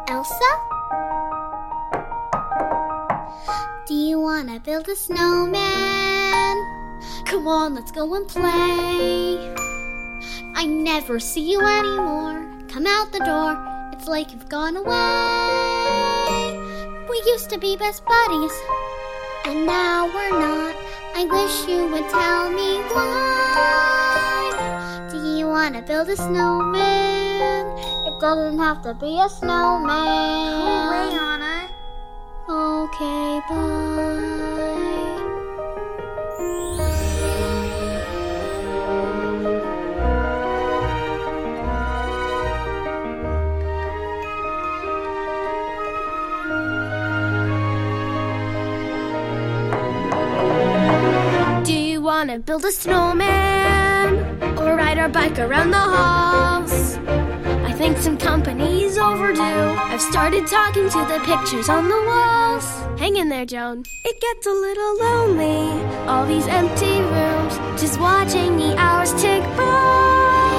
Elsa? Do you want to build a snowman? Come on, let's go and play. I never see you anymore. Come out the door, it's like you've gone away. We used to be best buddies, and now we're not. I wish you would tell me why. Do you want to build a snowman? It doesn't have to be a snowman. Go away, Anna. Okay, bye. Do you want to build a snowman or ride our bike around the halls? I think some company's overdue. I've started talking to the pictures on the walls. Hang in there, Joan. It gets a little lonely, all these empty rooms, just watching the hours tick by.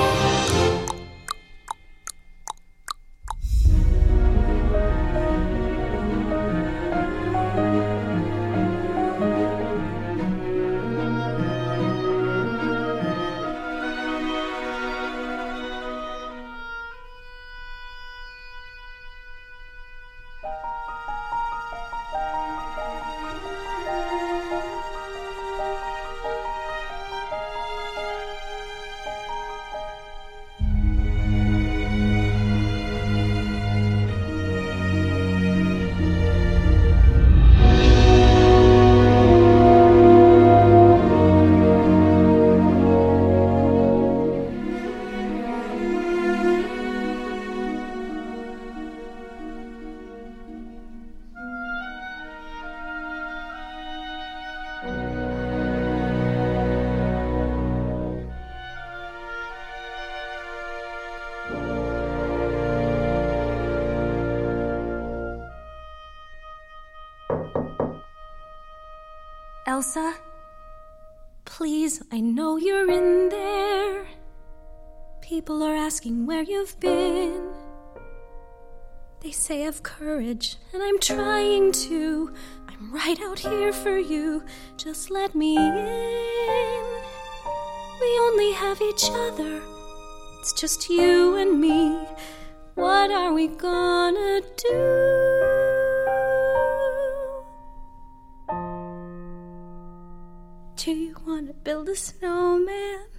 Elsa, please, I know you're in there. People are asking where you've been. They say have courage, and I'm trying to. I'm right out here for you. Just let me in. We only have each other. It's just you and me. What are we gonna do? Do you want to build a snowman?